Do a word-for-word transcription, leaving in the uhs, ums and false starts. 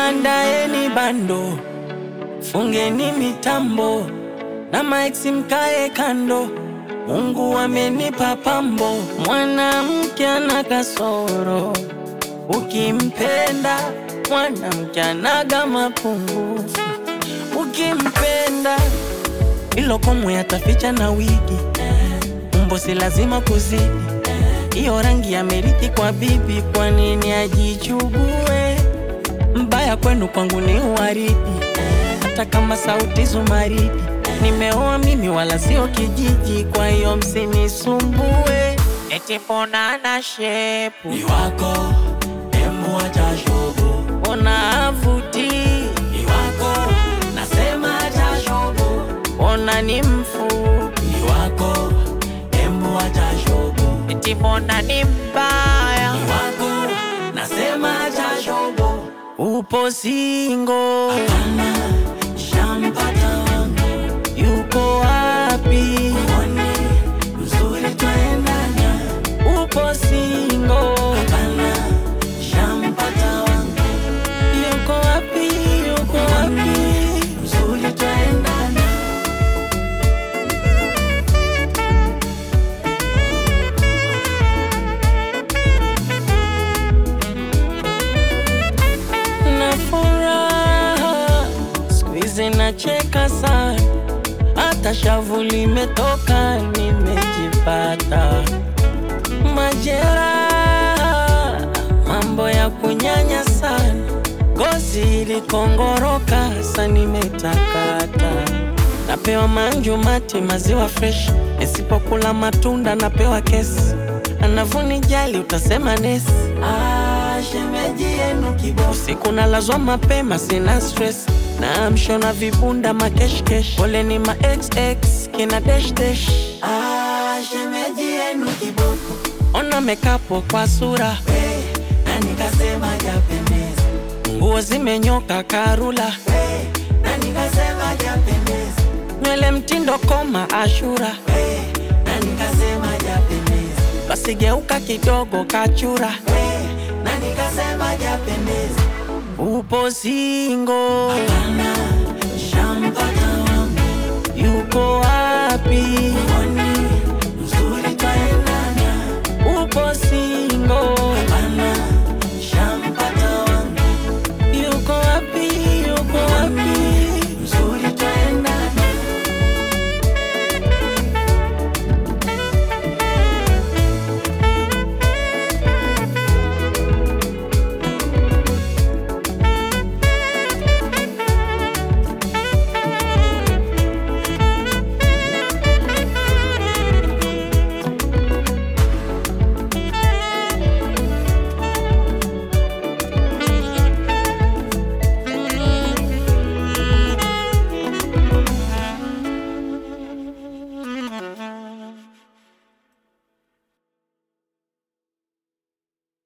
Andaeni bando, fungeni mitambo, na maexi mkae kando. Mungu amenipa pambo. Mwanamke ana kasoro, ukimpenda mwanamke anaga mapungufu. Ukimpenda ilo komwe ataficha na wigi, umbo si lazima kuzidi. Iyo rangi ya meriti kwa bibi, kwa nini ajichugue? Mbaya kwenu kwangu ni uwaridi, hata kama sauti zumaridi. Nimeoa mimi wala sio kijiji, kwa hiyo msinisumbue. Eti mbona ana shepu ni wako, emu acha shobo. Ona avuti ni wako, nasema acha shobo. Ona ni mfupi ni wako, emu acha shobo. eti mbona ni mbaya ni wako, nasema acha shobo. Upo singo, hapana, shampata wangu. yuko wapi? Mwone, mzuri twaendana. Upo singo, Hapana, shampata wangu. yuko wapi? Yuko wapi? Mzuri twaendana. Na furaha squeeze na cheka sana, hata shavu limetoka, nimejipata. Majeraha, mambo ya kunyanya sana, gozi ilikongoroka, sasa nimetakata. Napewa manju mati maziwa fresh, nisipokula matunda napewa kesi. Anavunijali utasema nesi. Ah, shemeji yenu kiboko. Usiku nalazwa mapema sina stress, naamshwa na vibunda makesh kesh. Pole ni ma ex ex kina dash dash. Ah, shemeji yenu kiboko. Ona mekapo kwa sura, Hey, na nikasema japendeza. nguo zimenyoka karula, Hey, na nikasema japendeza. nywele mtindo koma ashura, Hey, na nikasema japendeza. basi geuka kidogo kachura. Hey, na nikasema japendeza. Upo singo, Hapana, shampata wangu. yuko wapi?